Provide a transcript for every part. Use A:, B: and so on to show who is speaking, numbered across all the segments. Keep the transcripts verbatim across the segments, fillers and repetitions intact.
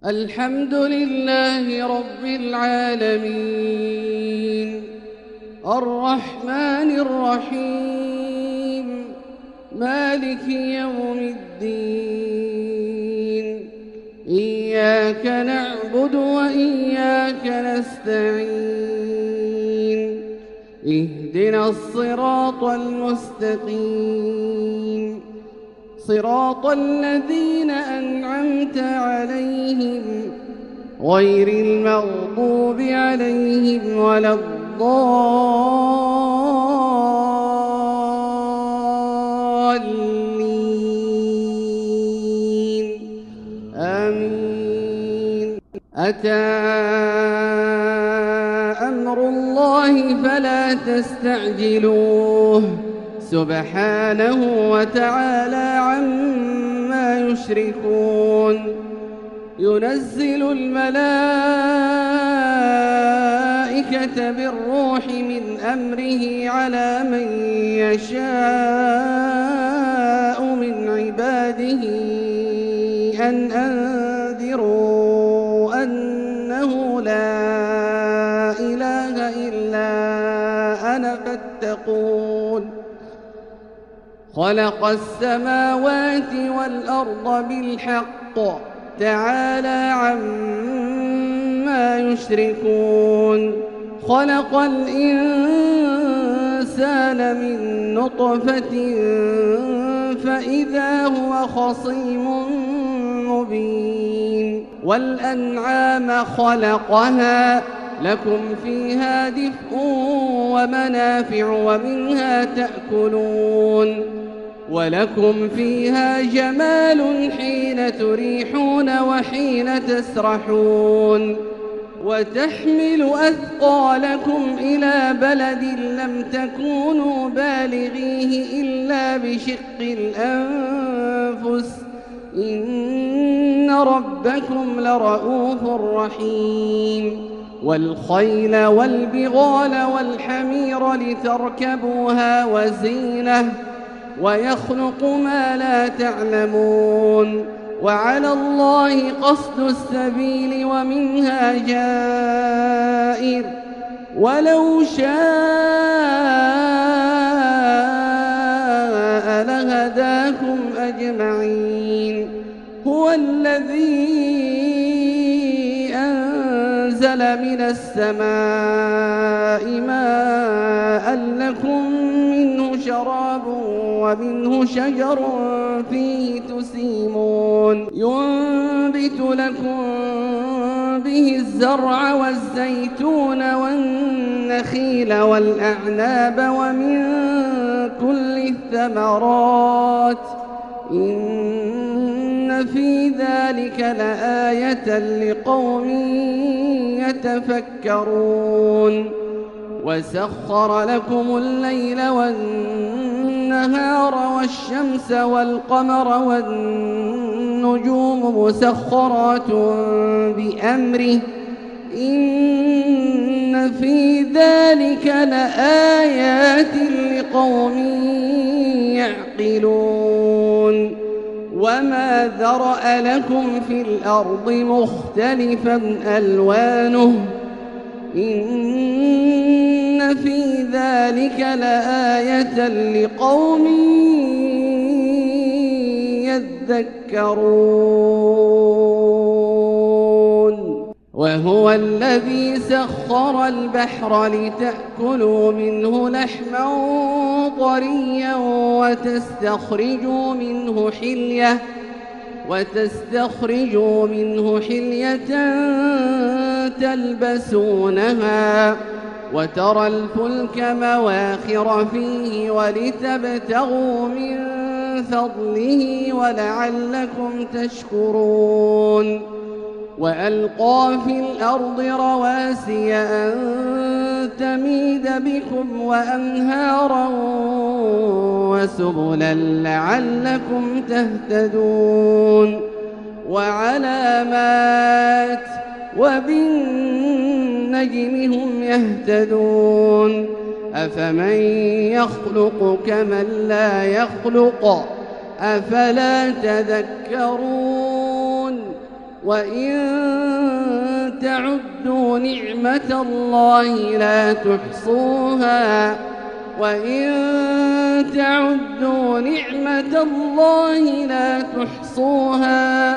A: الحمد لله رب العالمين الرحمن الرحيم مالك يوم الدين إياك نعبد وإياك نستعين اهدنا الصراط المستقيم صراط الذين أنعمت عليهم غير المغضوب عليهم ولا الضالين آمين. أتى أمر الله فلا تستعجلوه سبحانه وتعالى عما يشركون. ينزل الملائكة بالروح من أمره على من يشاء من عباده أن أنذروا أنه لا إله إلا أنا فاتقون. خلق السماوات والأرض بالحق تعالى عما يشركون. خلق الإنسان من نطفة فإذا هو خصيم مبين. والأنعام خلقها لكم فيها دفء ومنافع ومنها تأكلون ولكم فيها جمال حين تريحون وحين تسرحون. وتحمل أثقالكم إلى بلد لم تكونوا بالغيه إلا بشق الأنفس إن ربكم لرؤوف رحيم. والخيل والبغال والحمير لتركبوها وزينة ويخلق ما لا تعلمون. وعلى الله قصد السبيل ومنها جائر ولو شاء لهداكم أجمعين. هو الذي أنزل من السماء ماء لكم منه شراب ومنه شجر فيه تسيمون. ينبت لكم به الزرع والزيتون والنخيل والأعناب ومن كل الثمرات إن في ذلك لآية لقوم يتفكرون. وسخر لكم الليل والنهار والشمس والقمر والنجوم مسخرات بأمره إن في ذلك لآيات لقوم يعقلون. وما ذرأ لكم في الأرض مختلفا ألوانه إن في ذلك لآية لقوم يذكرون. وهو الذي سخر البحر لتأكلوا منه لحما طريا وتستخرجوا منه حلية وتستخرجوا منه حلية تلبسونها وترى الفلك مواخر فيه ولتبتغوا من فضله ولعلكم تشكرون. وألقى في الأرض رواسي أن تميد بكم وأنهارا وسبلا لعلكم تهتدون. وعلامات وبالنجم هم يهتدون. أفمن يخلق كمن لا يخلق أفلا تذكرون وإن تعدوا نعمة الله لا تحصوها وإن تعدوا نعمة الله لا تحصوها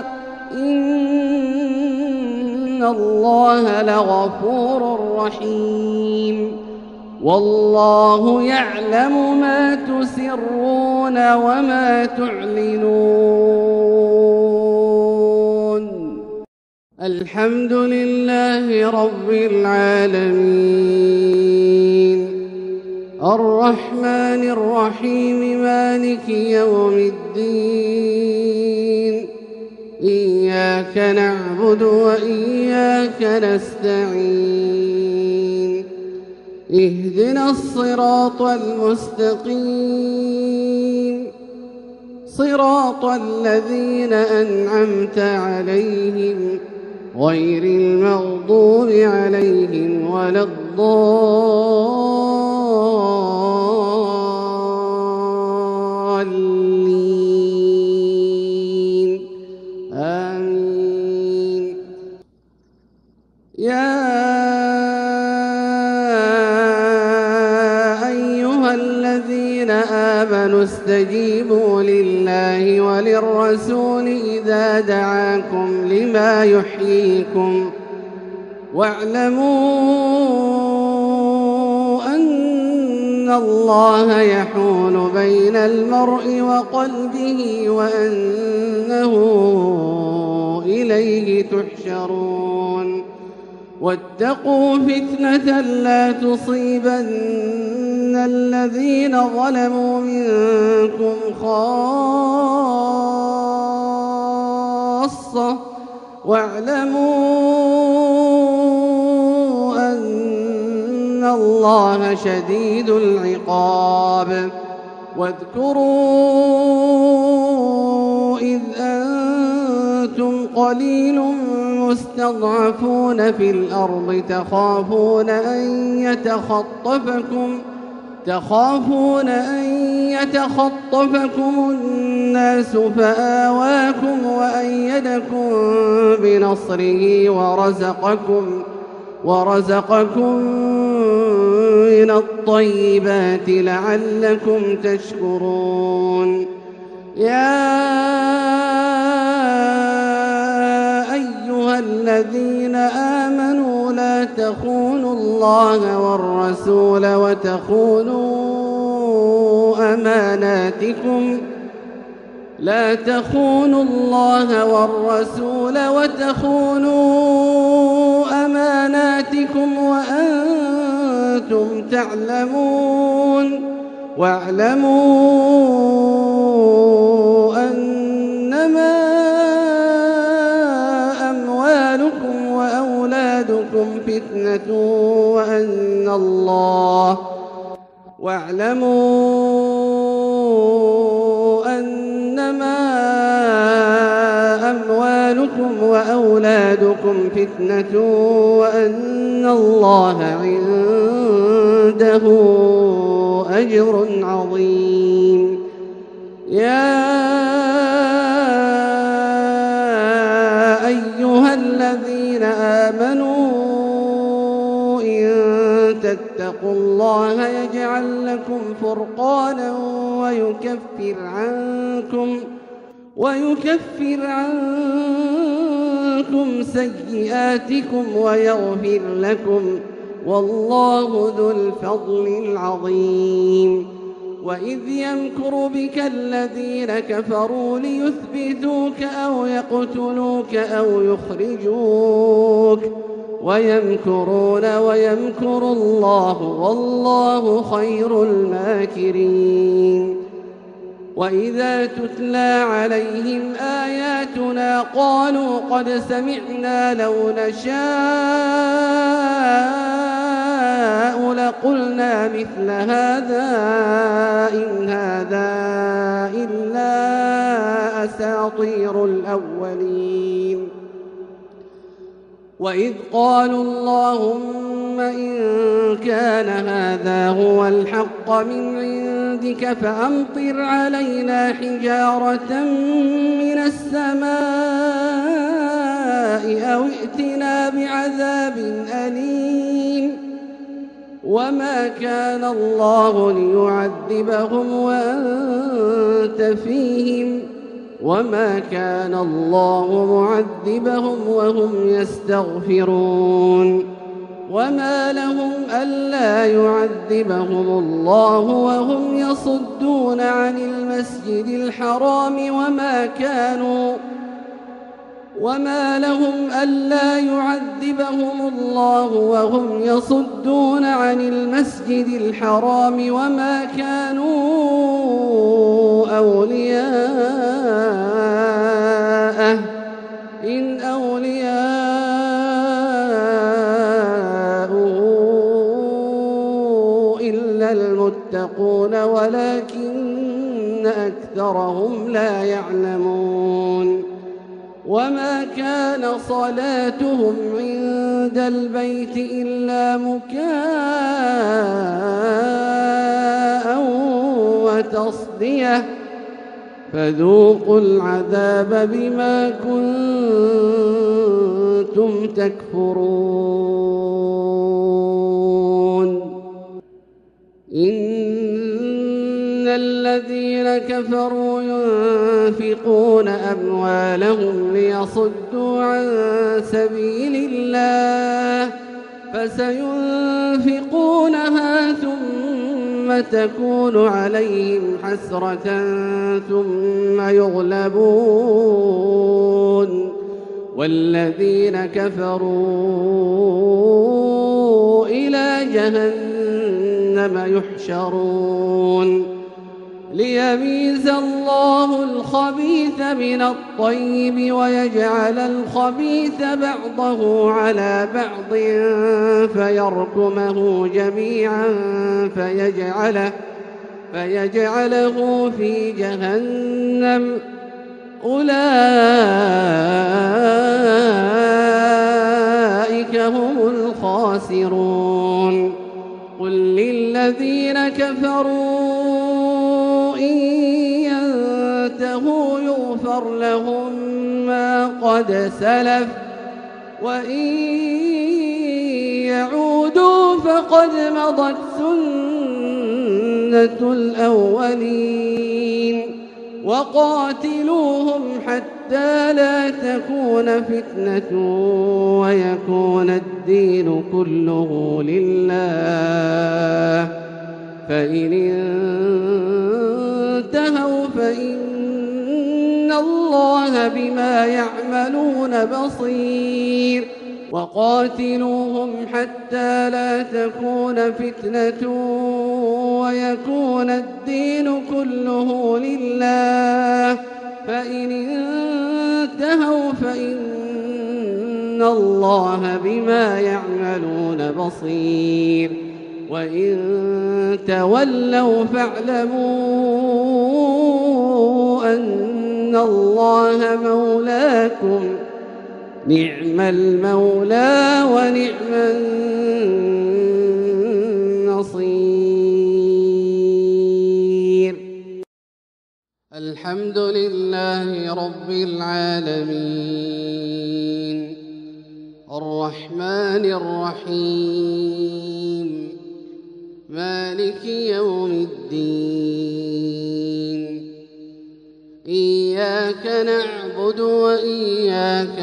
A: إن الله لغفور رحيم والله يعلم ما تسرون وما تعلنون الحمد لله رب العالمين الرحمن الرحيم مالك يوم الدين إياك نعبد وإياك نستعين اهدنا الصراط المستقيم صراط الذين أنعمت عليهم غير المغضوب عليهم ولا الضالين آمين يا أيها الذين آمنوا استجيبوا لله وللرسول إذا دعاكم لما يحييكم واعلموا أن الله يحول بين المرء وقلبه وأنه إليه تحشرون واتقوا فتنة لا تصيبن الذين ظلموا منكم خاصة واعلموا أن الله شديد العقاب واذكروا إذ أنتم قليل مستضعفون في الأرض تخافون أن يتخطفكم تخافون أن يتخطفكم الناس فآواكم وأيدكم بنصره ورزقكم ورزقكم من الطيبات لعلكم تشكرون يا أيها الذين آمنوا لا تخونوا الله والرسول وتخونوا أماناتكم لا تخونوا الله والرسول وتخونوا أماناتكم وأنتم تعلمون واعلموا أنما أموالكم وأولادكم فتنة وأن الله واعلموا أنما أموالكم وأولادكم فتنة وأن الله عنده أجر عظيم يا أيها الذين آمنوا إن تتقوا الله يجعل لكم فرقانا ويكفر عنكم ويكفر عنكم سيئاتكم ويغفر لكم والله ذو الفضل العظيم وإذ يمكر بك الذين كفروا ليثبتوك أو يقتلوك أو يخرجوك ويمكرون ويمكر الله والله خير الماكرين وإذا تتلى عليهم آياتنا قالوا قد سمعنا لو نشاء لقلنا مثل هذا إن هذا إلا أساطير الأولين وإذ قالوا اللهم إن كان هذا هو الحق من عندك فأمطر علينا حجارة من السماء أو ائتنا بعذاب أليم وما كان الله ليعذبهم وأنت فيهم وما كان الله معذبهم وهم يستغفرون وما لهم ألا يعذبهم الله وهم يصدون عن المسجد الحرام وما كانوا وما لهم ألا يعذبهم الله وهم يصدون عن المسجد الحرام وما كانوا أولياءه إن أولياؤه إلا المتقون ولكن أكثرهم لا يعلمون وما كان صلاتهم عند البيت إلا مكاء وتصدية فذوقوا العذاب بما كنتم تكفرون إن الذين كفروا ينفقون أموالهم ليصدوا عن سبيل الله فسينفقونها ثم تكون عليهم حسرة ثم يغلبون والذين كفروا إلى جهنم يحشرون ليميز الله الخبيث من الطيب ويجعل الخبيث بعضه على بعض فيركمه جميعا فيجعله, فيجعله في جهنم أولئك هم الخاسرون قل للذين كفروا إن ينتهوا يغفر لهم ما قد سلف وإن يعودوا فقد مضت سنة الأولين وقاتلوهم حتى لا تكون فتنة ويكون الدين كله لله فإن انتهوا فإن الله بما يعملون بصير وقاتلوهم حتى لا تكون فتنة ويكون الدين كله لله فإن انتهوا فإن الله بما يعملون بصير وإن تولوا فاعلموا أن الله مولاكم نعم المولى ونعم النصير الحمد لله رب العالمين الرحمن الرحيم مالك يوم الدين إياك نعبد وإياك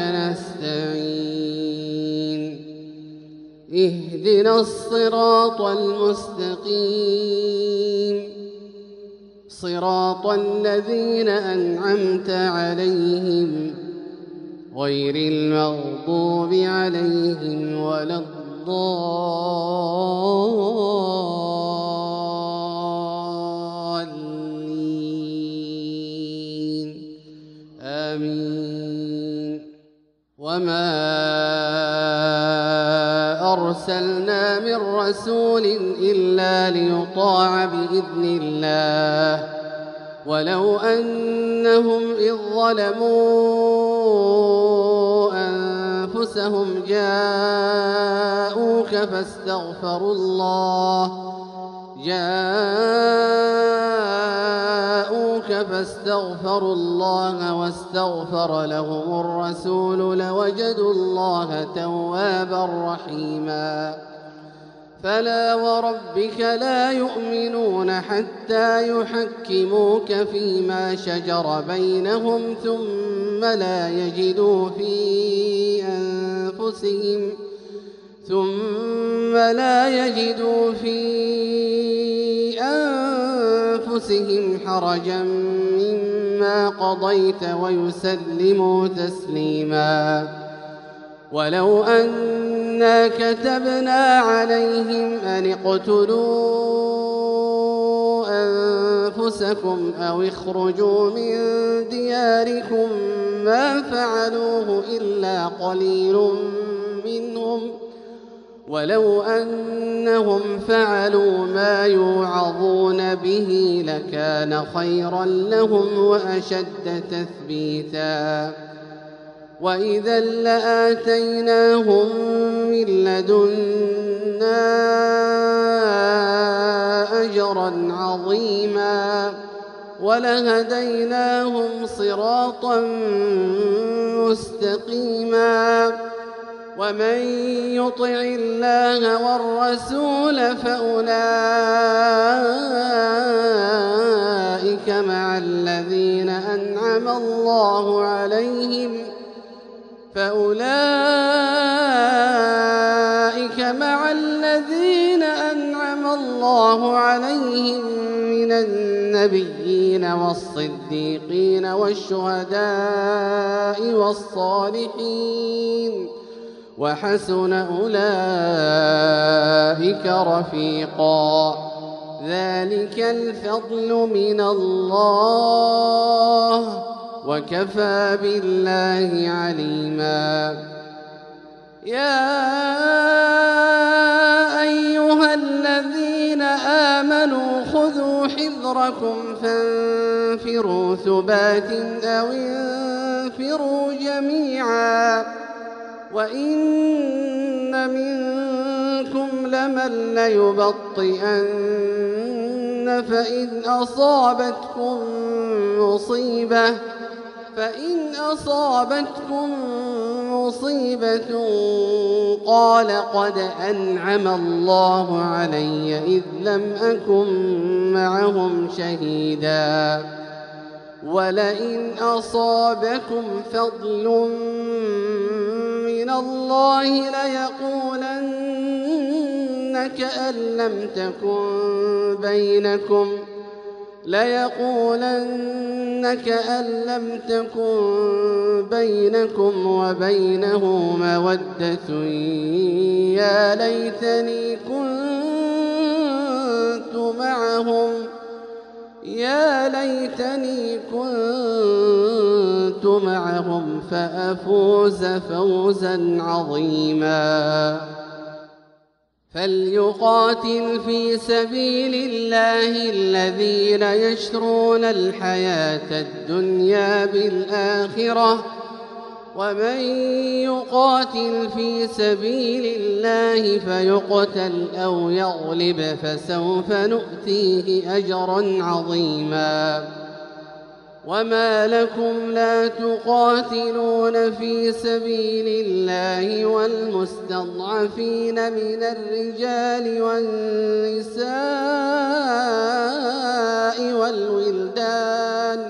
A: نستعين اهدنا الصراط المستقيم صراط الذين أنعمت عليهم غير المغضوب عليهم ولا الضالين آمين وما أرسلنا من رسول إلا ليطاع بإذن الله ولو أنهم إذ ظلموا أنفسهم جاءوك فاستغفروا الله جاءوك فاستغفروا الله واستغفر لهم الرسول لوجدوا الله توابا رحيما فلا وربك لا يؤمنون حتى يحكموك فيما شجر بينهم ثم لا يجدوا في أنفسهم ثم لا يجدوا في أنفسهم حرجا مما قضيت ويسلموا تسليما ولو أنا كتبنا عليهم أن اقتلوا أنفسكم أو اخرجوا من دياركم ما فعلوه إلا قليل منهم ولو أنهم فعلوا ما يوعظون به لكان خيرا لهم وأشد تثبيتا وإذا لآتيناهم من لدنا أجرا عظيما ولهديناهم صراطا مستقيما ومن يطع الله والرسول فأولئك مع الذين أنعم الله عليهم فأولئك مع الذين أنعم الله عليهم من النبيين والصديقين والشهداء والصالحين وحسن أولئك رفيقا ذلك الفضل من الله وكفى بالله عليما يا أيها الذين آمنوا خذوا حذركم فانفروا ثبات أو انفروا جميعا وإن منكم لمن ليبطئن فإن أصابتكم مصيبة فإن أصابتكم مصيبة قال قد أنعم الله علي إذ لم أكن معهم شهيدا ولئن أصابكم فضل من الله ليقولن كأن لم تكن بينكم ليقولن كأن لم تكن بينكم وبينه مودة يا ليتني كنت معهم يا ليتني كنت معهم فأفوز فوزا عظيما فليقاتل في سبيل الله الذين يشرون الحياة الدنيا بالآخرة ومن يقاتل في سبيل الله فيقتل أو يغلب فسوف نؤتيه أجرا عظيما وما لكم لا تقاتلون في سبيل الله والمستضعفين من الرجال والنساء والولدان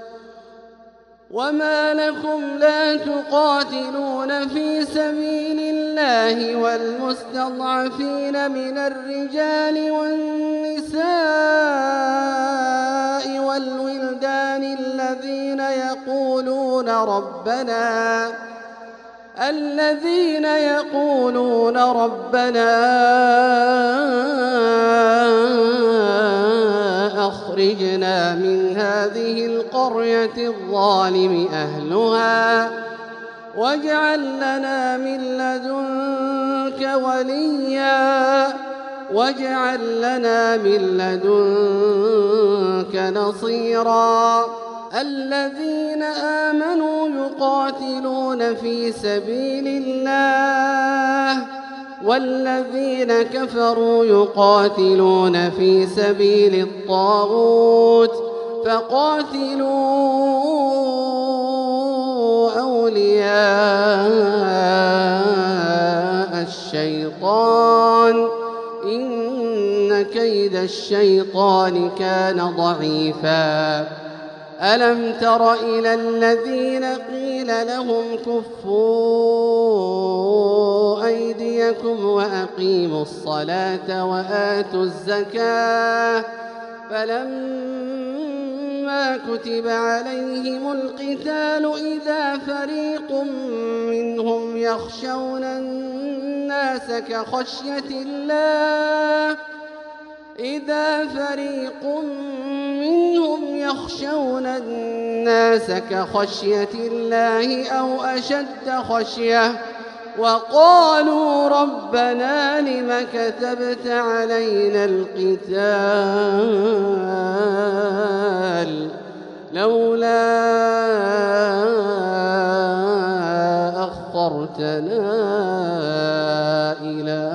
A: وما لكم لا تقاتلون في سبيل الله والمستضعفين من الرجال والنساء والولدان الذين يقولون ربنا الذين يقولون ربنا أخرجنا من هذه القرية الظالم أهلها واجعل لنا من لدنك وليا واجعل لنا من لدنك نصيرا الذين آمنوا يقاتلون في سبيل الله والذين كفروا يقاتلون في سبيل الطاغوت فقاتلوا أولياء الشيطان إن كيد الشيطان كان ضعيفا. ألم تر إلى الذين قيل لهم كفوا أيديكم وأقيموا الصلاة وآتوا الزكاة فلما كتب عليهم القتال إذا فريق منهم يخشون الناس كخشية الله إذا فريق منهم يخشون الناس كخشية الله أو أشد خشية وقالوا ربنا لم كتبت علينا القتال لولا أخرتنا إلى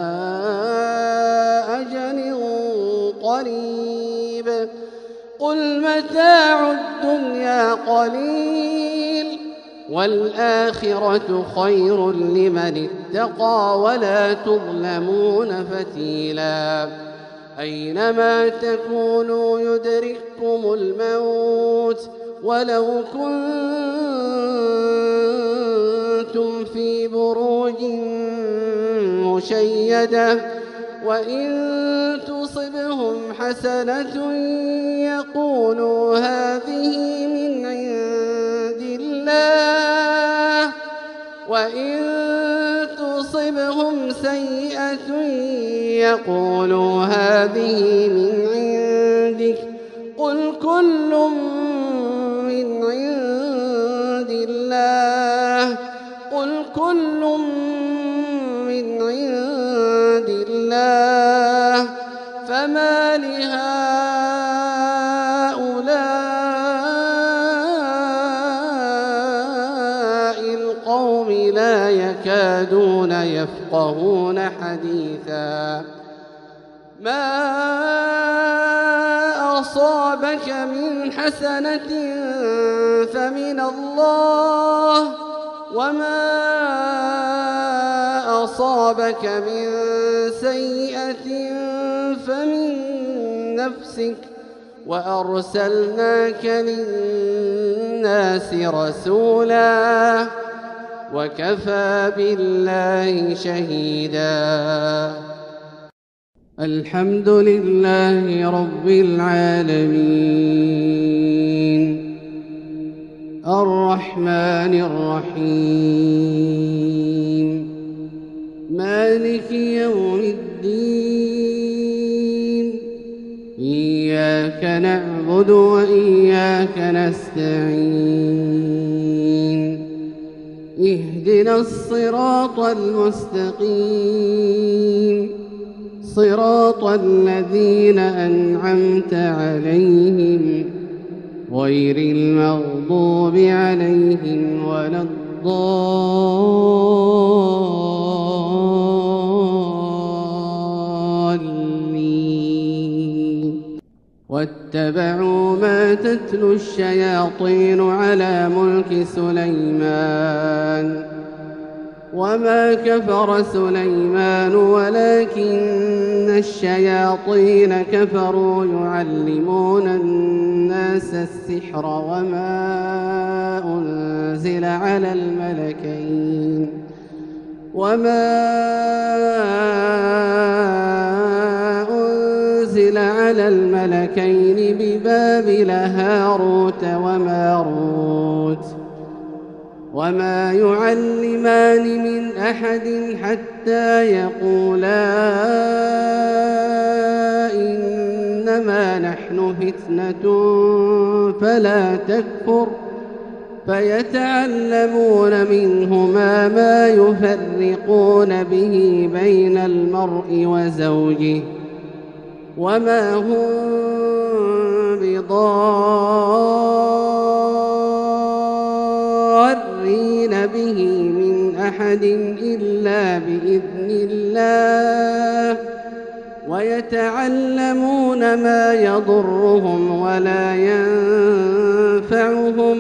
A: أجل قريب قل متاع الدنيا قليل والآخرة خير لمن اتقى ولا تظلمون فتيلا. أينما تكونوا يدرككم الموت ولو كنتم في بروج مشيدة وإن تصبهم حسنة يقولوا هذه من عند الله وإن تصبهم سيئة يقولوا هذه من عندك قل كل من عند الله قل كل من عند الله فما لهؤلاء القوم لا يكادون يفقهون حديثا. ما أصابك من حسنة فمن الله وما أصابك من سيئة فمن نفسك وأرسلناك للناس رسولا وكفى بالله شهيدا. الحمد لله رب العالمين الرحمن الرحيم مالك يوم الدين إياك نعبد وإياك نستعين اهدنا الصراط المستقيم صراط الذين أنعمت عليهم غير المغضوب عليهم ولا الضالين. واتبعوا ما تتلو الشياطين على ملك سليمان وما كفر سليمان ولكن الشياطين كفروا يعلمون الناس السحر وما أنزل على الملكين وما أنزل على الملكين ببابل هاروت وماروت وما يعلمان من أحد حتى يقولا إنما نحن فتنة فلا تكفر فيتعلمون منهما ما يفرقون به بين المرء وزوجه وما هم بضارين به من أحد إلا بإذن الله ويتعلمون ما يضرهم ولا ينفعهم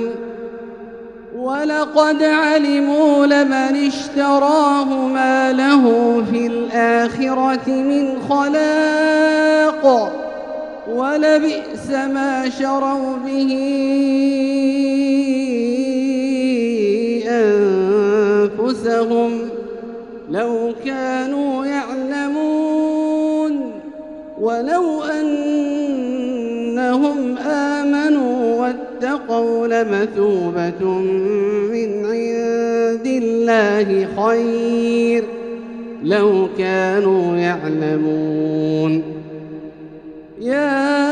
A: ولقد علموا لمن اشتراه ما له في الآخرة من خلاق ولبئس ما شروا به أنفسهم لو كانوا يعلمون ولو أنهم آمنوا واتقوا لمثوبة من عند الله خير لو كانوا يعلمون يا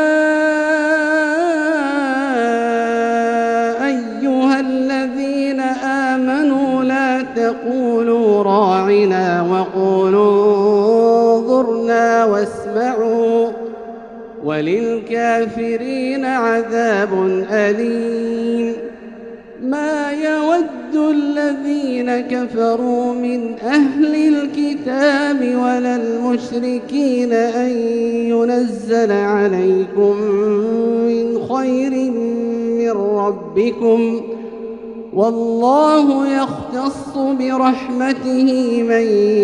A: أيها الذين آمنوا لا تقولوا راعنا وقولوا انظرنا واسمعوا وللكافرين عذاب أليم ما يود الذين كفروا من أهل الكتاب ولا المشركين أن ينزل عليكم من خير من ربكم والله يختص برحمته من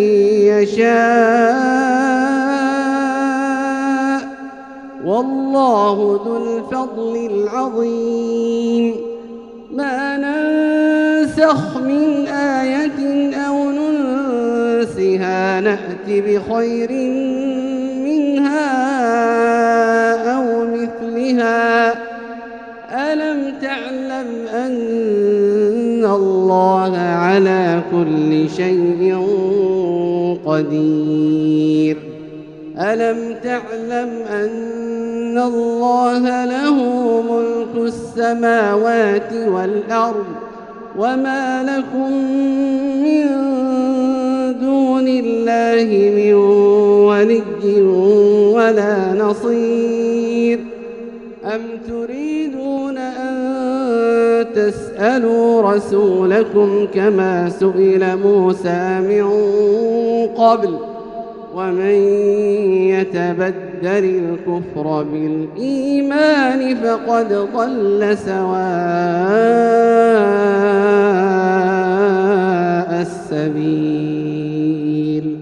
A: يشاء والله ذو الفضل العظيم ما ننسخ من آية أو ننسها نأت بخير منها أو مثلها ألم تعلم أن الله على كل شيء قدير ألم تعلم أن الله له ملك السماوات والأرض وما لكم من دون الله من ولي ولا نصير أم تريدون أن تسألوا رسولكم كما سئل موسى من قبل ومن يتبدل الكفر بالإيمان فقد ضل سواء السبيل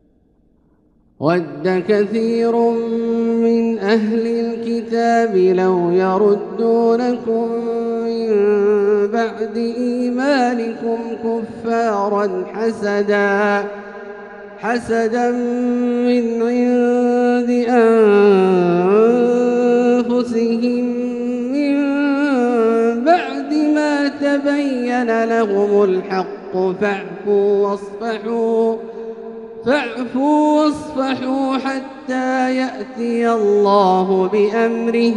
A: ود كثير من أهل الكتاب لو يردونكم من بعد إيمانكم كفارا حسدا حسدا من عند أنفسهم من بعد ما تبين لهم الحق فاعفوا واصفحوا فاعفوا واصفحوا حتى يأتي الله بأمره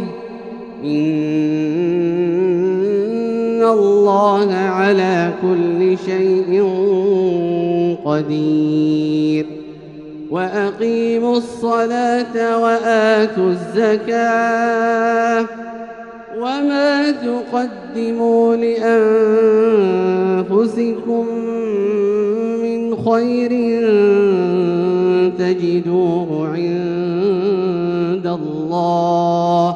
A: إن الله على كل شيء قدير وأقيموا الصلاة وآتوا الزكاة وما تقدموا لأنفسكم من خير تجدوه عند الله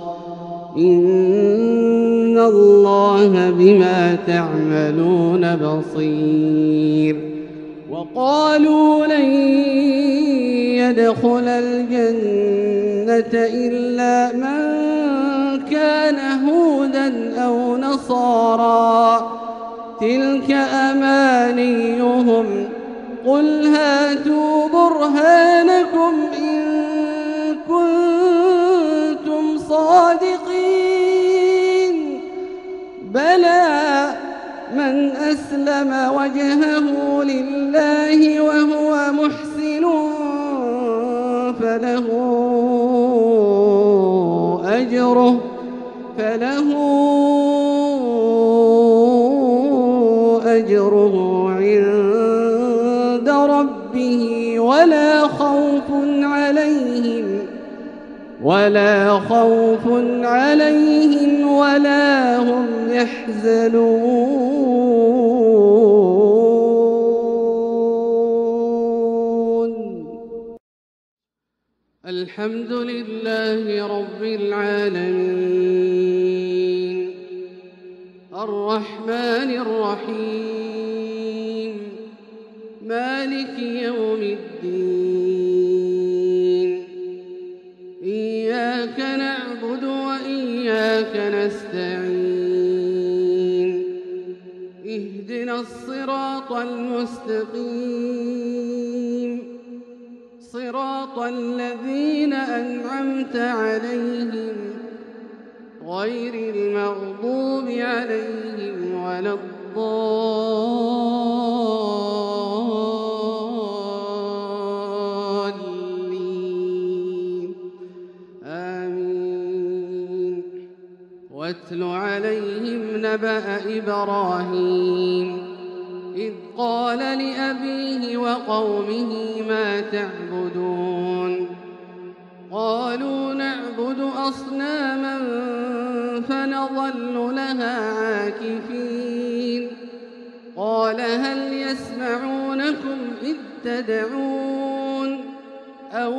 A: إن الله بما تعملون بصير وقالوا لن يدخل الجنة إلا من كان هودا أو نصارى تلك أمانيهم قل هاتوا برهانكم إن كنتم صادقين بلى من أسلم وجهه لله وهو محسن فله أجره فله أجره عند ربه ولا خوف عليهم ولا خوف عليهم ولا هم يحزنون. الحمد لله رب العالمين الرحمن الرحيم مالك يوم الدين إياك نعبد وإياك نستعين اهدنا الصراط المستقيم صراط الذين أنعمت عليهم غير المغضوب عليهم ولا الضالين آمين. واتل عليهم نبأ إبراهيم إذ قال لأبيه وقومه ما تعبدون قالوا نعبد أصناما فنظل لها عاكفين قال هل يسمعونكم إذ تدعون أو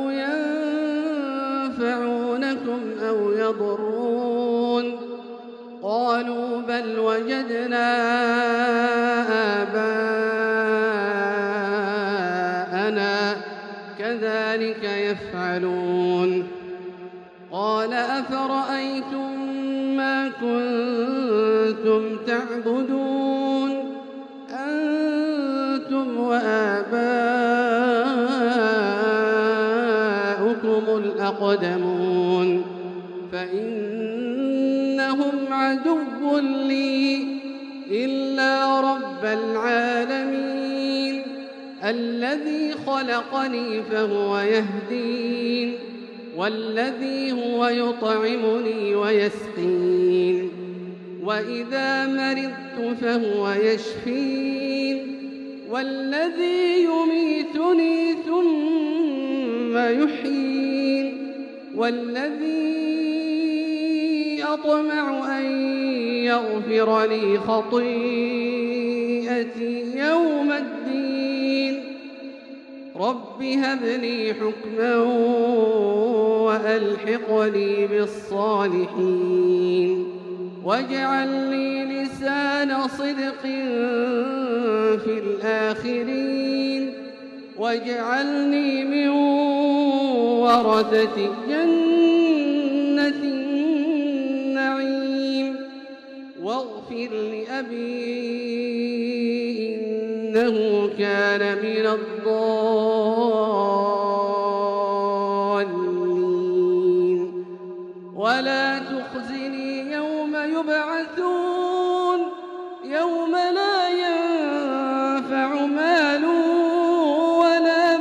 A: ينفعونكم أو يضرون قالوا بل وجدنا آباءنا كذلك يفعلون قال أفرأيتم ما كنتم تعبدون أنتم وآباؤكم الأقدمون فإنهم عدو لي إلا رب العالمين الذي خلقني فهو يهدين والذي هو يطعمني ويسقين وإذا مرضت فهو يشفين والذي يميتني ثم يحيين والذي أطمع أن يغفر لي خطيئتي يوم الدين رب هب لي حكما وألحقني بالصالحين واجعل لي لسان صدق في الآخرين واجعلني من ورثة جنة النعيم واغفر لأبي إنه كان من الضالين ولا تخزني يوم يبعثون يوم لا ينفع مال ولا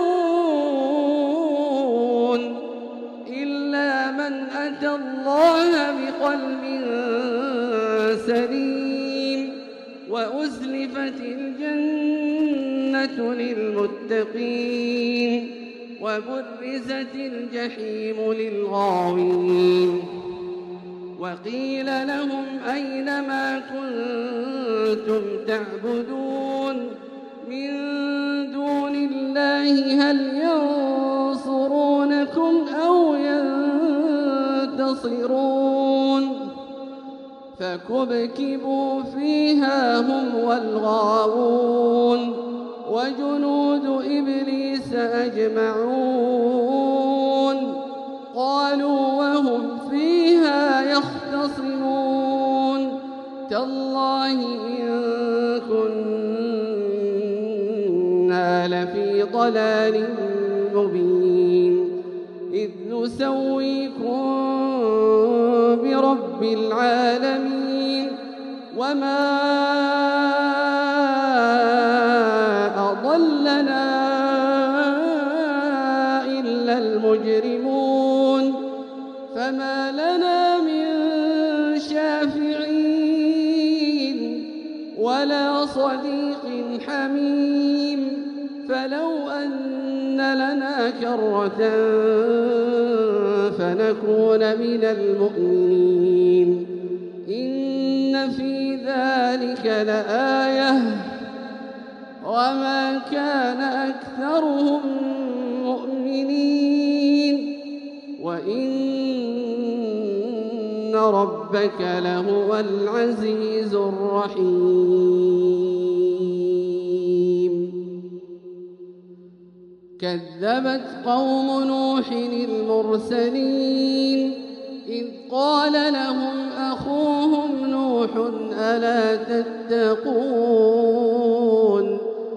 A: بنون إلا من أتى الله بقلب سليم وأزلفت الجنة للمتقين وبرزت الجحيم للغاوين وقيل لهم أين ما كنتم تعبدون من دون الله هل ينصرونكم أو ينتصرون فكبكبوا فيها هم والغاوون وجنود إبليس أجمعون قالوا وهم فيها يختصمون تالله إن كنا لفي ضلال مبين إذ نسويكم برب العالمين وما أضلنا إلا المجرمون فما لنا من شافعين ولا صديق حميم فلو أن لنا كرة فنكون من المؤمنين إن في ذلك لآية وما كان أكثرهم مؤمنين وإن ربك لهو العزيز الرحيم. كذبت قوم نوح المرسلين إذ قال لهم أخوهم نوح ألا تتقون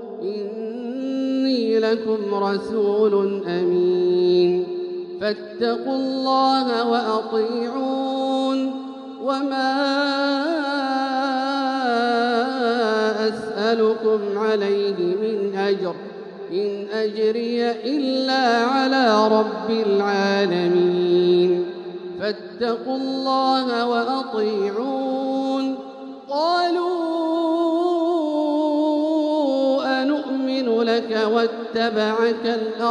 A: إني لكم رسول أمين فاتقوا الله وأطيعون وما أسألكم عليه من أجر إن أجري إلا على رب العالمين فاتقوا الله وأطيعون. قالوا أنؤمن لك واتبعك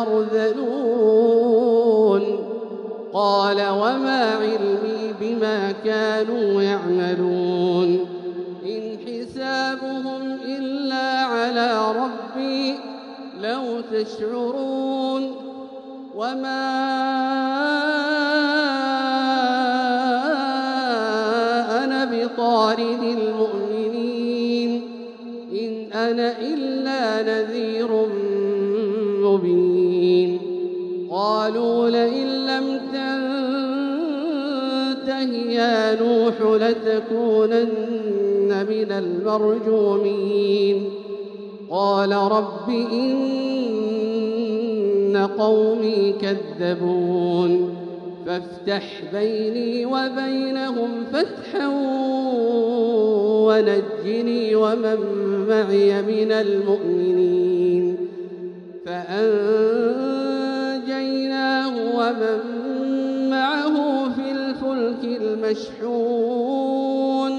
A: الأرذلون قال وما علمي بما كانوا يعملون إن حسابهم إلا على ربي لو تشعرون وما أنا بطارد المؤمنين إن أنا إلا نذير مبين. قالوا لئن لم تنته يا نوح لتكونن من المرجومين قال رب إن قومي كذبون فافتح بيني وبينهم فتحا ونجني ومن معي من المؤمنين. فأنجيناه ومن معه في الفلك المشحون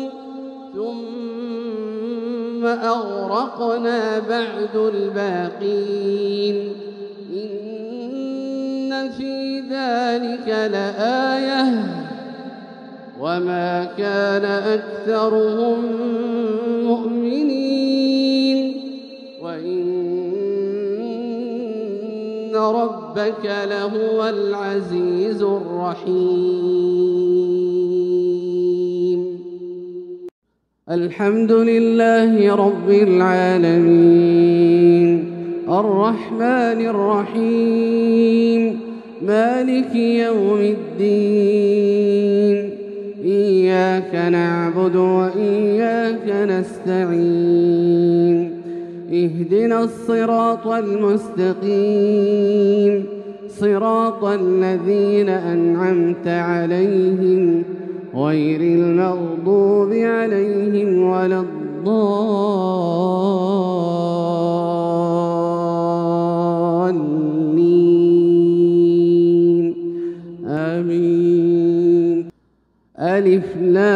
A: ثم أغرقنا بعد الباقين إن في ذلك لآية وما كان أكثرهم مؤمنين وإن ربك لهو العزيز الرحيم. الحمد لله رب العالمين الرحمن الرحيم مالك يوم الدين إياك نعبد وإياك نستعين اهدنا الصراط المستقيم صراط الذين أنعمت عليهم غير المغضوب عليهم ولا الضالين آمين. ألف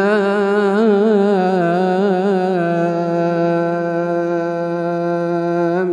A: لام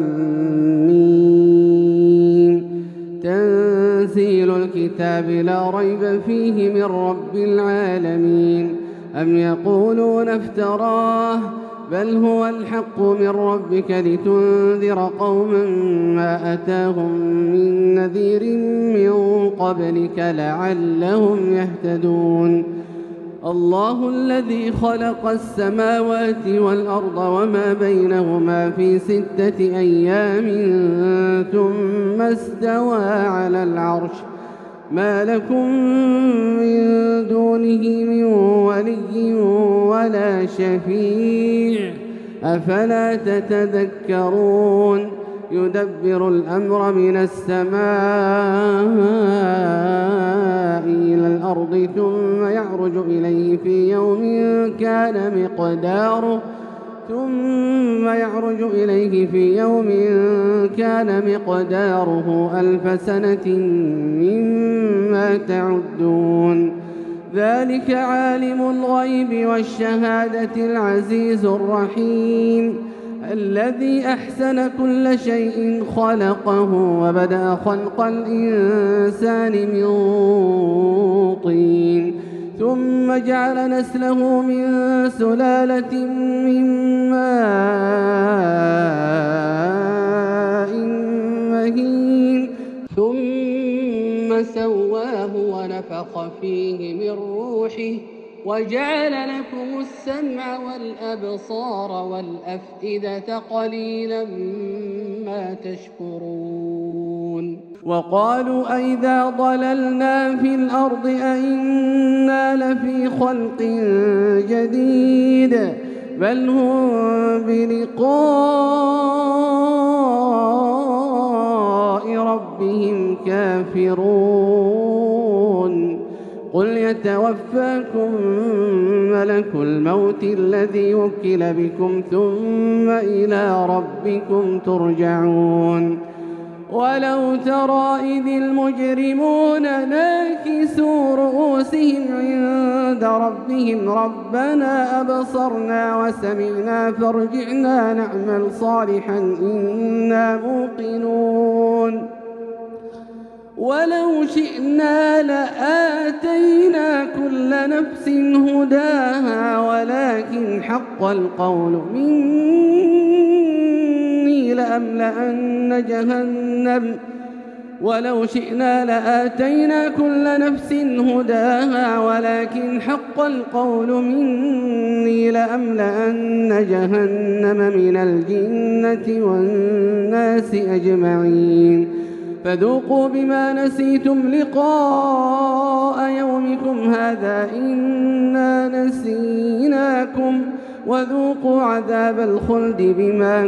A: ميم تنزيل الكتاب لا ريب فيه من رب العالمين. أم يقولون افتراه بل هو الحق من ربك لتنذر قوما ما أتاهم من نذير من قبلك لعلهم يهتدون. الله الذي خلق السماوات والأرض وما بينهما في ستة أيام ثم استوى على العرش ما لكم من دونه من ولي ولا شفيع أفلا تتذكرون. يدبر الأمر من السماء إلى الأرض ثم يعرج إليه في يوم كان مقداره ثم يعرج إليه في يوم كان مقداره ألف سنة مما تعدون. ذلك عالم الغيب والشهادة العزيز الرحيم الذي أحسن كل شيء خلقه وبدأ خلق الإنسان من طين ثم جعل نسله من سلالة من ماء مهين ثم ثم سواه ونفخ فيه من روحه وجعل لكم السمع والأبصار والأفئدة قليلا ما تشكرون. وقالوا أئذا ضللنا في الأرض أئنا لفي خلق جديد بل هم بلقاء ربهم كافرون. قل يتوفاكم ملك الموت الذي وكل بكم ثم إلى ربكم ترجعون. ولو ترى إذ المجرمون ناكسوا رؤوسهم عند ربهم ربنا أبصرنا وسمعنا فارجعنا نعمل صالحا إنا موقنون. ولو شئنا لآتينا كل نفس هداها ولكن حق القول مني لأملأن جهنم ولو شئنا لآتينا كل نفس هداها ولكن حق القول مني لأملأن جهنم من الجنة والناس أجمعين. فذوقوا بما نسيتم لقاء يومكم هذا إنا نسيناكم وذوقوا عذاب الخلد بما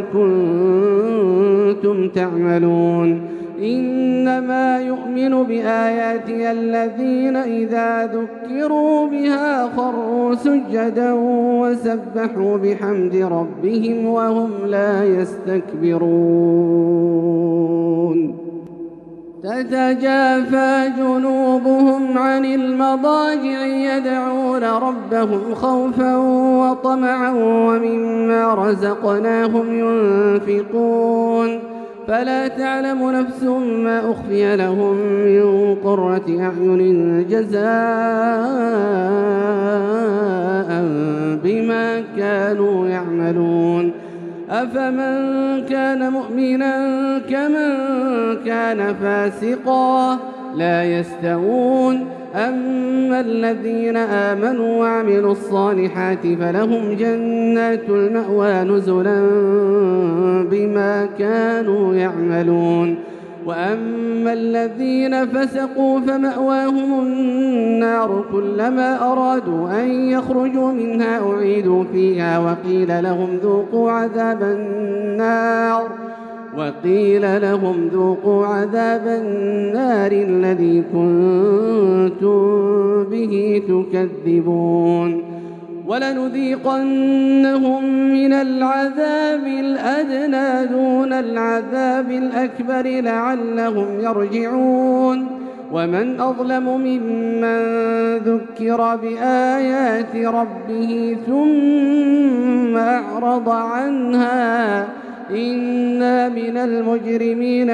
A: كنتم تعملون. إنما يؤمن بآياتي الذين إذا ذكروا بها خروا سجدا وسبحوا بحمد ربهم وهم لا يستكبرون. تتجافى جنوبهم عن المضاجع يدعون ربهم خوفا وطمعا ومما رزقناهم ينفقون. فلا تعلم نفس ما أخفي لهم من قرة أعين جزاء بما كانوا يعملون. أفمن كان مؤمنا كمن كان فاسقا لا يستوون. أما الذين آمنوا وعملوا الصالحات فلهم جنات المأوى نزلا بما كانوا يعملون. وأما الذين فسقوا فمأواهم النار كلما أرادوا أن يخرجوا منها أعيدوا فيها وقيل لهم ذوقوا عذاب النار وقيل لهم ذوقوا عذاب النار الذي كنتم به تكذبون. ولنذيقنهم من العذاب الأدنى دون العذاب الأكبر لعلهم يرجعون. ومن أظلم ممن ذكر بآيات ربه ثم أعرض عنها إنا من المجرمين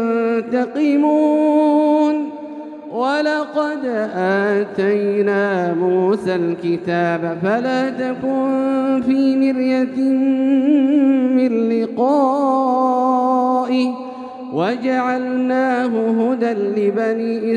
A: منتقمون. ولقد آتينا موسى الكتاب فلا تكن في مرية من لقائه وجعلناه هدى لبني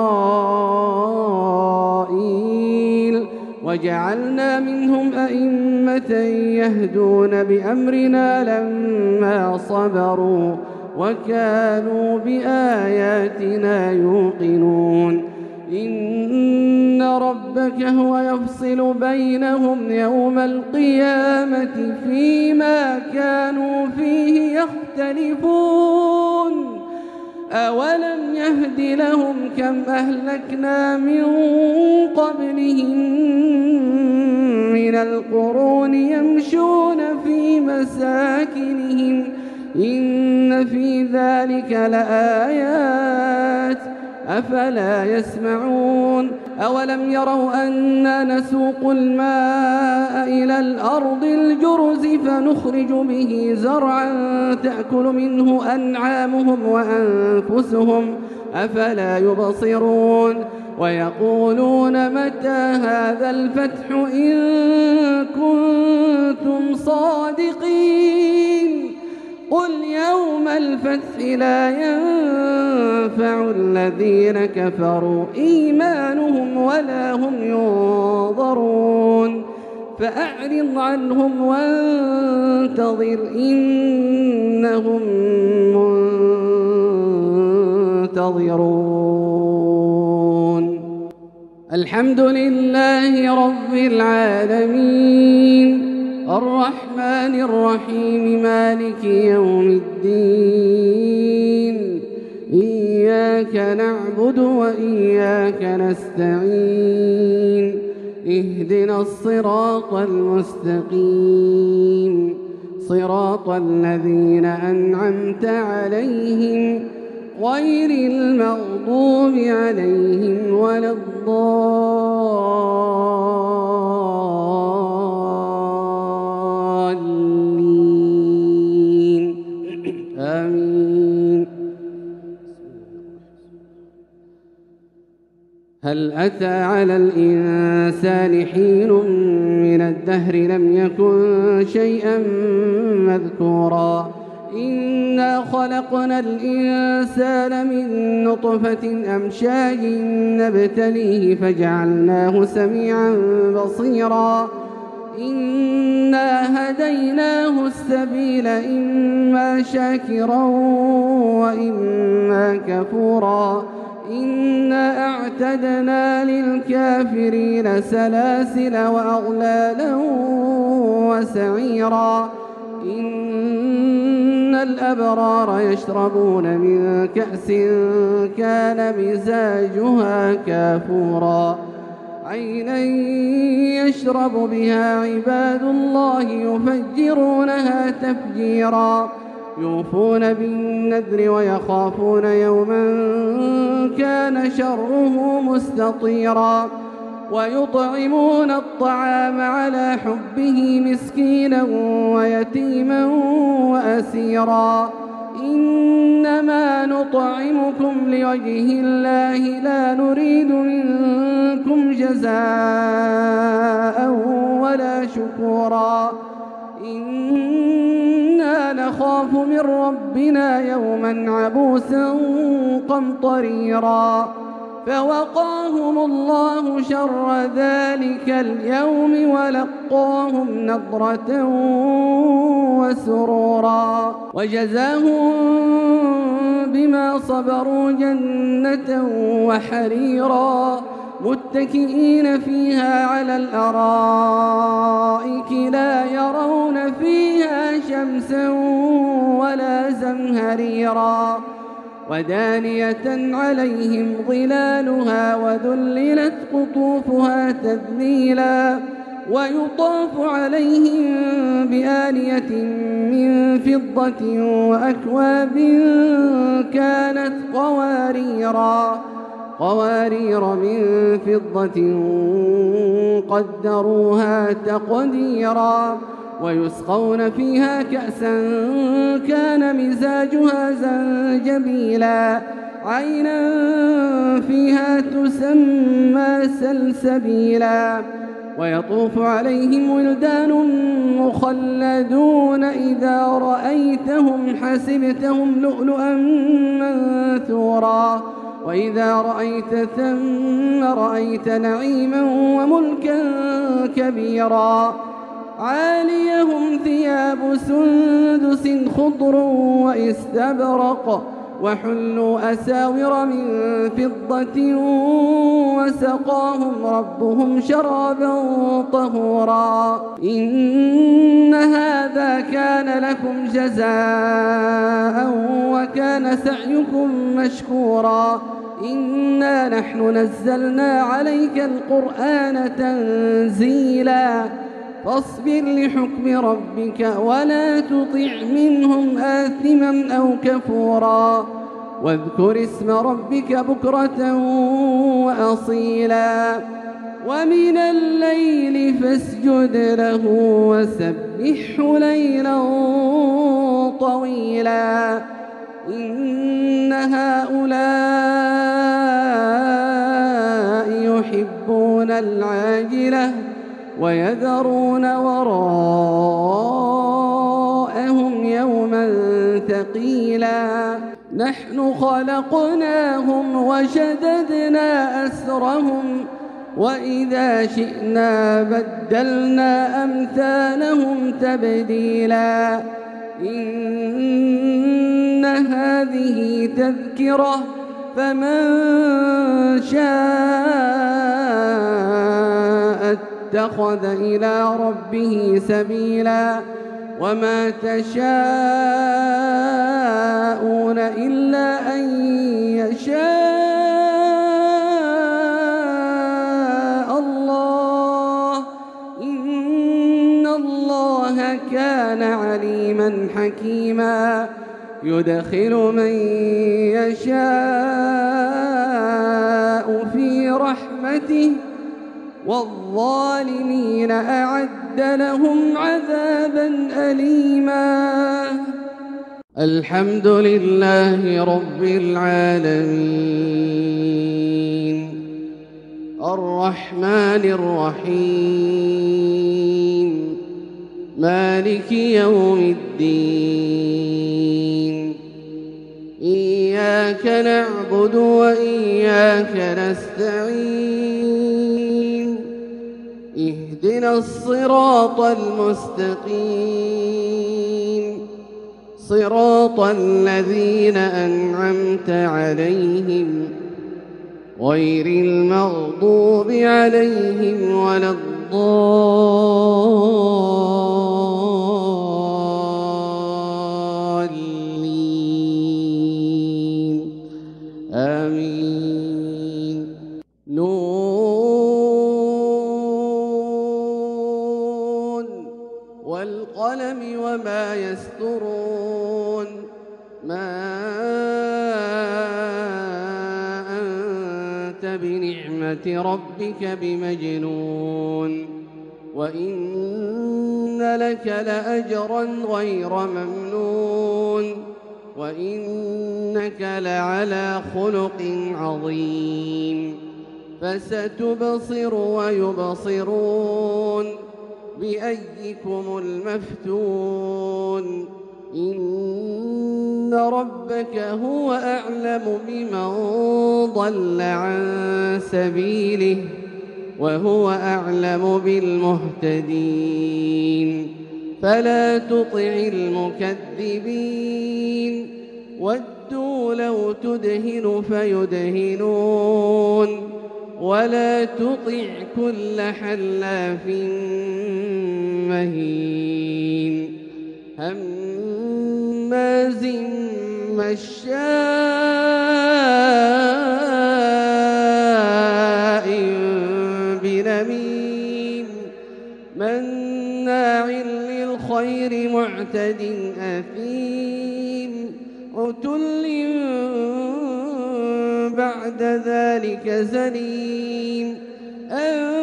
A: إسرائيل وجعلنا منهم أئمة يهدون بأمرنا لما صبروا وكانوا بآياتنا يوقنون. إن ربك هو يفصل بينهم يوم القيامة فيما كانوا فيه يختلفون. أولم يهد لهم كم أهلكنا من قبلهم من القرون يمشون في مساكنهم إن في ذلك لآيات أفلا يسمعون. أولم يروا أنا نسوق الماء إلى الأرض الجرز فنخرج به زرعا تأكل منه أنعامهم وأنفسهم أفلا يبصرون. ويقولون متى هذا الفتح إن كنتم صادقين قل يوم الفتح لا ينفع الذين كفروا إيمانهم ولا هم ينظرون فأعرض عنهم وانتظر إنهم منتظرون. الحمد لله رب العالمين الرحمن الرحيم مالك يوم الدين إياك نعبد وإياك نستعين اهدنا الصراط المستقيم صراط الذين أنعمت عليهم غير المغضوب عليهم ولا الضالين آمين. هل أتى على الإنسان حين من الدهر لم يكن شيئا مذكورا إنا خلقنا الإنسان من نطفة أمشاج نبتليه فجعلناه سميعا بصيرا إنا هديناه السبيل إما شاكرا وإما كفورا إنا أعتدنا للكافرين سلاسل وأغلالا وسعيرا إن الأبرار يشربون من كأس كان مزاجها كافورا عينا يشرب بها عباد الله يفجرونها تفجيرا يوفون بالنذر ويخافون يوما كان شره مستطيرا ويطعمون الطعام على حبه مسكينا ويتيما وأسيرا إنما نطعمكم لوجه الله لا نريد منكم جزاء ولا شكورا إنا نخاف من ربنا يوما عبوسا قمطريرا فوقاهم الله شر ذلك اليوم ولقاهم نضرة وسرورا وجزاهم بما صبروا جنة وحريرا متكئين فيها على الأرائك لا يرون فيها شمسا ولا زمهريرا ودانية عليهم ظلالها وذللت قطوفها تذليلا ويطاف عليهم بآنية من فضة وأكواب كانت قواريرا قوارير من فضة قدروها تقديرا ويسقون فيها كأسا كان مزاجها زنجبيلا عينا فيها تسمى سلسبيلا ويطوف عليهم ولدان مخلدون إذا رأيتهم حسبتهم لؤلؤا منثورا وإذا رأيت ثم رأيت نعيما وملكا كبيرا عاليهم ثياب سندس خضر واستبرق وحلوا أساور من فضة وسقاهم ربهم شرابا طهورا إن هذا كان لكم جزاء وكان سعيكم مشكورا إنا نحن نزلنا عليك القرآن تنزيلا فاصبر لحكم ربك ولا تطع منهم آثما أو كفورا واذكر اسم ربك بكرة وأصيلا ومن الليل فاسجد له وسبحه ليلا طويلا إن هؤلاء يحبون العاجلة ويذرون وراءهم يوما نحن خلقناهم وشددنا أسرهم وإذا شئنا بدلنا أمثالهم تبديلا إن هذه تذكرة فمن شاء اتخذ إلى ربه سبيلا وما تشاءون إلا أن يشاء الله إن الله كان عليما حكيما يدخل من يشاء في رحمته والظالمين أعد لهم عذابا أليما. الحمد لله رب العالمين الرحمن الرحيم مالك يوم الدين إياك نعبد وإياك نستعين اهدنا الصراط المستقيم صراط الذين أنعمت عليهم غير المغضوب عليهم ولا الضالين آمين. نون والقلم وما يسطرون ما أنت بنعمة ربك بمجنون وإن لك لأجرا غير ممنون وإنك لعلى خلق عظيم فستبصر ويبصرون بأيكم المفتون إن ربك هو أعلم بمن ضل عن سبيله وهو أعلم بالمهتدين فلا تطع المكذبين ودوا لو تدهن فيدهنون ولا تطع كل حلاف مهين هماز مشاء بنميم مناع للخير معتد أثيم عتل بعد ذلك زنيم أن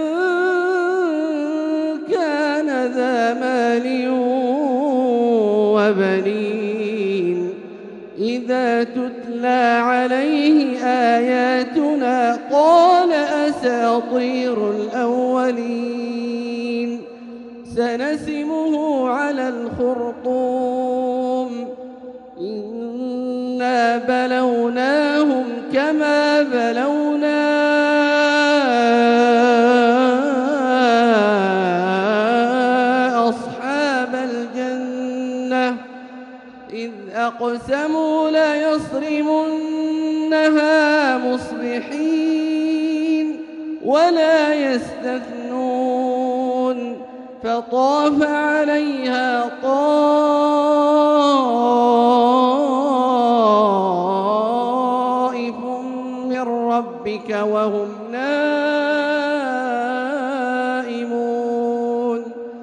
A: كان ذا مال وبنين إذا تتلى عليه آياتنا قال أساطير الأولين سنسمه على الخرطوم إنا بلوناهم كما بلونا أصحاب الجنة إذ أقسموا ليصرمنها مصبحين ولا يستثنون فطاف عليها طائف من ربك وهم نائمون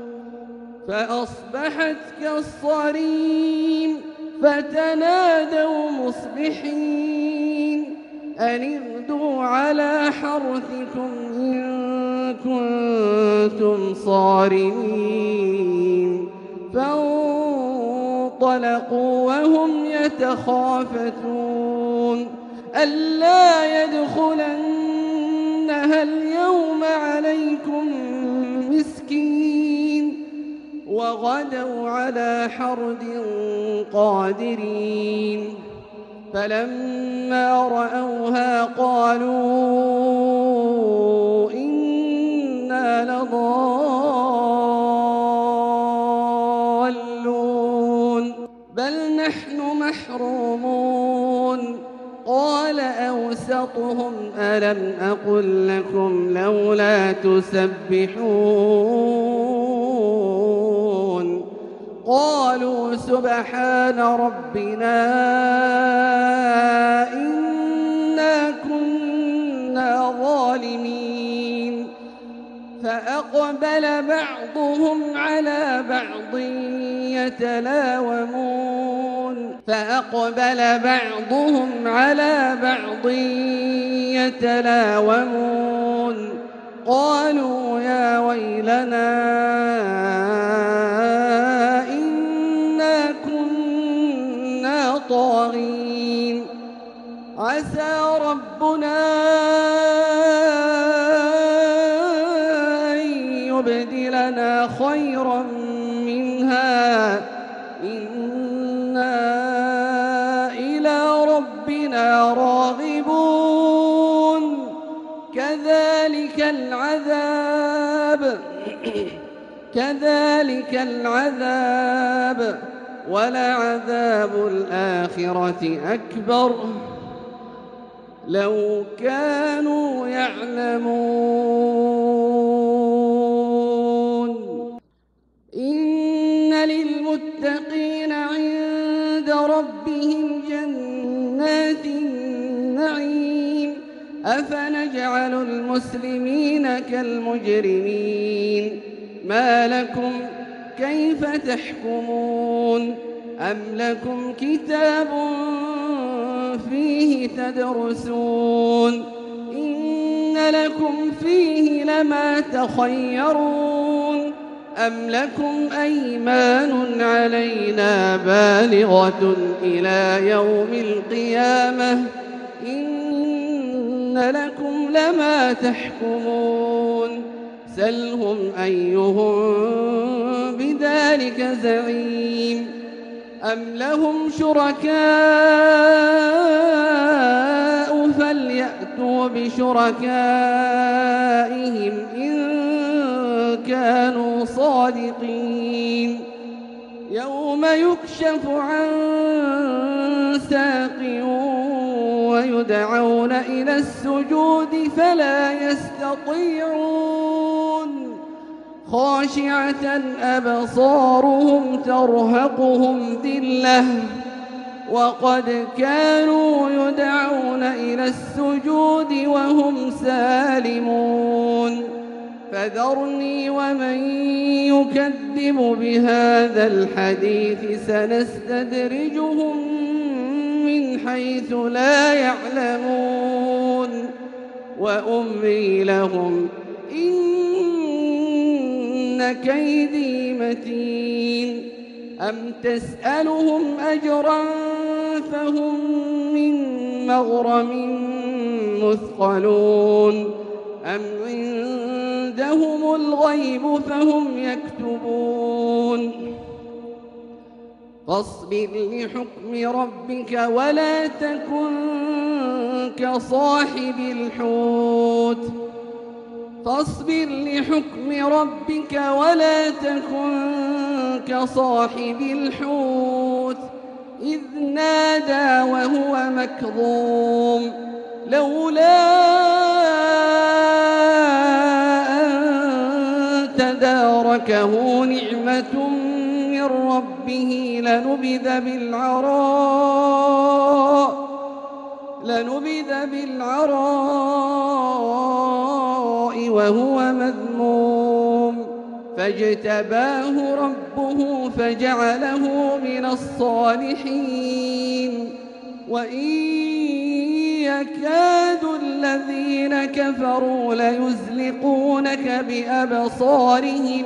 A: فأصبحت كالصريم فتنادوا مصبحين أن اغدوا على حرثكم إن كنتم صارمين فانطلقوا وهم يتخافتون ألا يدخلنها اليوم عليكم مسكين وغدوا على حرد قادرين فلما رأوها قالوا إنا لضالون بل نحن محرومون قال أوسطهم ألم أقل لكم لولا تسبحون قالوا سبحان ربنا إنا كنا ظالمين فأقبل بعضهم على بعض يتلاومون فأقبل بعضهم على بعض يتلاومون قالوا يا ويلنا إنا كنا طاغين عسى ربنا أن يبدلنا خيرا منها إنا إلى ربنا راغبون كذلك العذاب كذلك العذاب ولعذاب الآخرة أكبر لو كانوا يعلمون إن للمتقين عند ربهم جنات النعيم أفنجعل المسلمين كالمجرمين ما لكم كيف تحكمون أم لكم كتاب فيه تدرسون إن لكم فيه لما تخيرون أم لكم أيمان علينا بالغة إلى يوم القيامة إن لكم لما تحكمون سلهم أيهم بذلك زعيم أم لهم شركاء فليأتوا بشركائهم إن كانوا صادقين يوم يكشف عن ساق ويدعون إلى السجود فلا يستطيعون خاشعة أبصارهم ترهقهم ذلة وقد كانوا يدعون إلى السجود وهم سالمون فذرني ومن يكذب بهذا الحديث سنستدرجهم من حيث لا يعلمون وأملي لهم إن كيدي متين أم تسألهم أجرا فهم من مغرم مثقلون أم عندهم الغيب فهم يكتبون فاصبر لحكم ربك ولا تكن كصاحب الحوت فاصبر لحكم ربك ولا تكن كصاحب الحوت إذ نادى وهو مكظوم لولا أن تداركه نعمة من ربه لنبذ بالعراء لنبذ بالعراء وهو مذموم فاجتباه ربه فجعله من الصالحين وإن يكاد الذين كفروا ليزلقونك بأبصارهم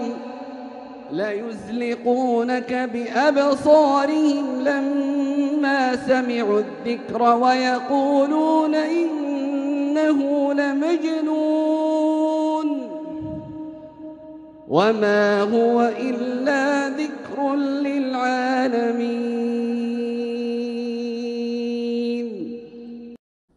A: ليزلقونك بأبصارهم لما سمعوا الذكر ويقولون إنه لمجنون وما هو إلا ذكر للعالمين.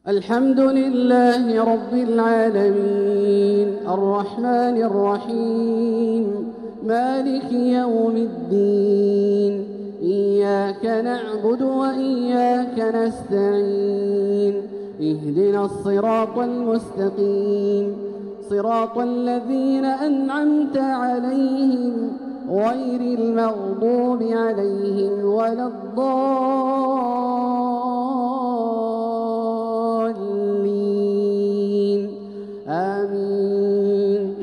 A: الحمد لله رب العالمين الرحمن الرحيم مالك يوم الدين إياك نعبد وإياك نستعين اهدنا الصراط المستقيم صراط الذين أنعمت عليهم غير المغضوب عليهم ولا الضالين آمين.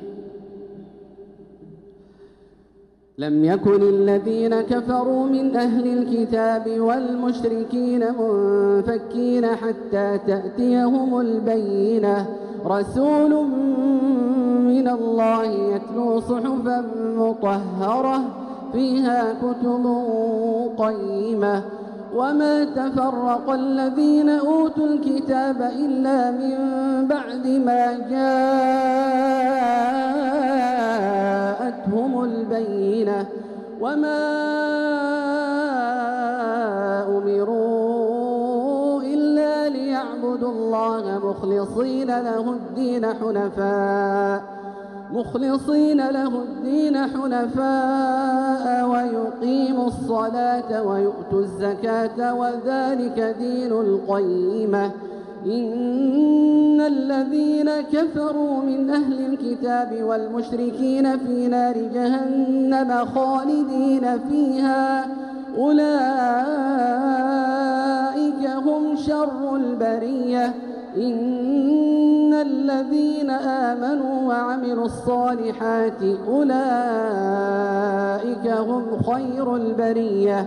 A: لم يكن الذين كفروا من أهل الكتاب والمشركين منفكين حتى تأتيهم البينة رسول من الله يتلو صحفا مطهرة فيها كتب قيمة وما تفرق الذين أوتوا الكتاب إلا من بعد ما جاءتهم البينة وما أمروا إلا ليعبدوا الله مخلصين له الدين حنفاء مخلصين له الدين حنفاء ويقيموا الصلاة ويؤتوا الزكاة وذلك دين القيمة. إن الذين كفروا من أهل الكتاب والمشركين في نار جهنم خالدين فيها أولئك هم شر البرية. إن الذين آمنوا وعملوا الصالحات أولئك هم خير البرية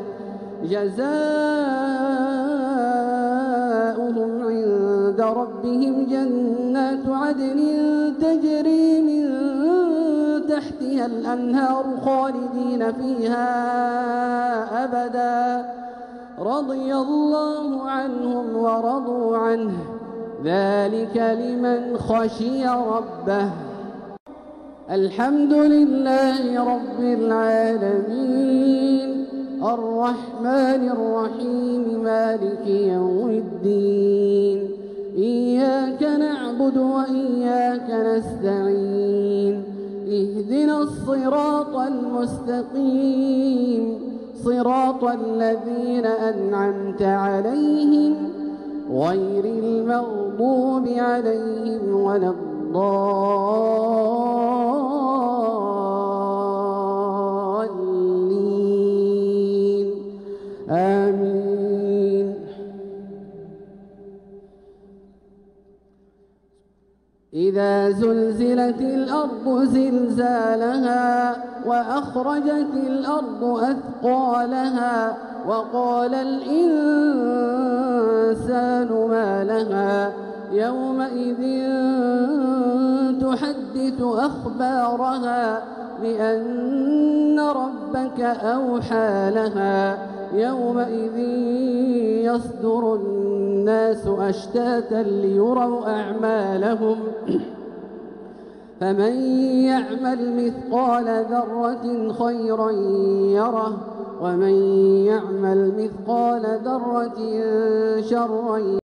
A: جزاؤهم عند ربهم جنات عدن تجري من تحتها الأنهار خالدين فيها أبدا رضي الله عنهم ورضوا عنه ذلك لمن خشي ربه. الحمد لله رب العالمين الرحمن الرحيم مالك يوم الدين إياك نعبد وإياك نستعين اهدنا الصراط المستقيم صراط الذين أنعمت عليهم غير المغضوب عليهم ولا الضالين آمين. إذا زلزلت الأرض زلزالها وأخرجت الأرض أثقالها وقال الإنسان ما لها يومئذ تحدث أخبارها بأن ربك أوحى لها يومئذ يصدر الناس أشتاتا ليروا أعمالهم فمن يعمل مثقال ذرة خيرا يره ومن يعمل مثقال ذرة شرا